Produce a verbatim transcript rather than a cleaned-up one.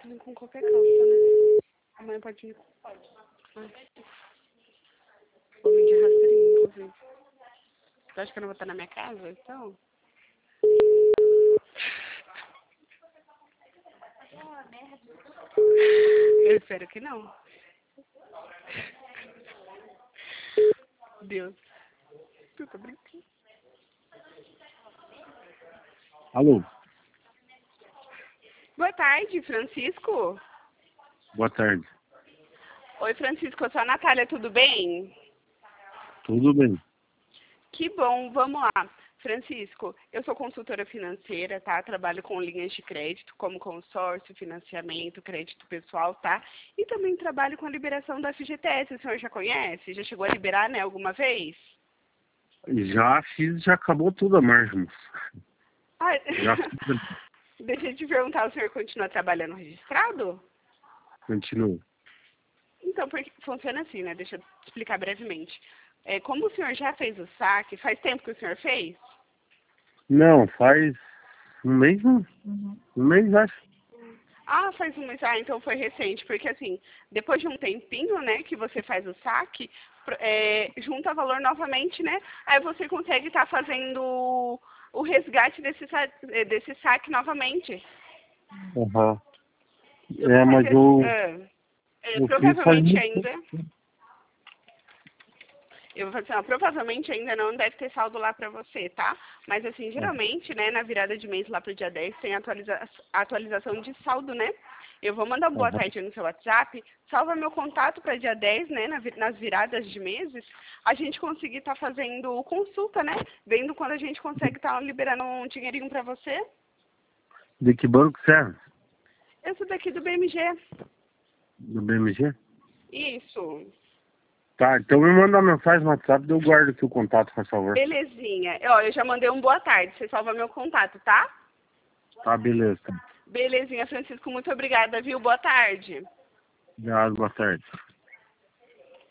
posso vir com qualquer calça, né? Amanhã pode vir. Pode. Ah. Vou vir de rasteirinho, inclusive. Você acha que eu não vou estar na minha casa, então? Eu espero que não. Deus. Eu tô brincando. Alô? Boa tarde, Francisco. Boa tarde. Oi, Francisco, eu sou a Natália, tudo bem? Tudo bem. Que bom, vamos lá. Francisco, eu sou consultora financeira, tá? Trabalho com linhas de crédito, como consórcio, financiamento, crédito pessoal, tá? E também trabalho com a liberação da F G T S, o senhor já conhece? Já chegou a liberar, né, alguma vez? Já fiz, já acabou tudo a margem. Ah, Já fiz. deixa eu te perguntar, o senhor continua trabalhando registrado? Continuo. Então, porque funciona assim, né? Deixa eu te explicar brevemente. É, como o senhor já fez o saque, faz tempo que o senhor fez? Não, faz um mês, um, um mês acho. Ah, faz um mês. Ah, então foi recente, porque assim, depois de um tempinho, né, que você faz o saque, é, junta valor novamente, né? Aí você consegue estar fazendo o resgate desse, sa desse saque novamente. Uhum. Eu vou É, mas fazer, eu, é, é, eu fiz faz provavelmente muito ainda. tempo. Eu vou fazer, assim, ó, provavelmente ainda não deve ter saldo lá pra você, tá? Mas assim, geralmente, né, na virada de mês lá pro dia dez tem atualiza atualização de saldo, né? Eu vou mandar um boa Uhum. tarde no seu WhatsApp, salva meu contato para dia dez, né, na, nas viradas de meses, a gente conseguir estar tá fazendo consulta, né? Vendo quando a gente consegue estar tá liberando um dinheirinho pra você. De que banco serve? Eu sou daqui do B M G. Do B M G? Isso. Tá, então me manda uma mensagem no WhatsApp e eu guardo aqui o contato, por favor. Belezinha. Ó, eu já mandei um boa tarde, você salva meu contato, tá? Tá, beleza. Belezinha, Francisco, muito obrigada, viu? Boa tarde. Obrigado, boa tarde.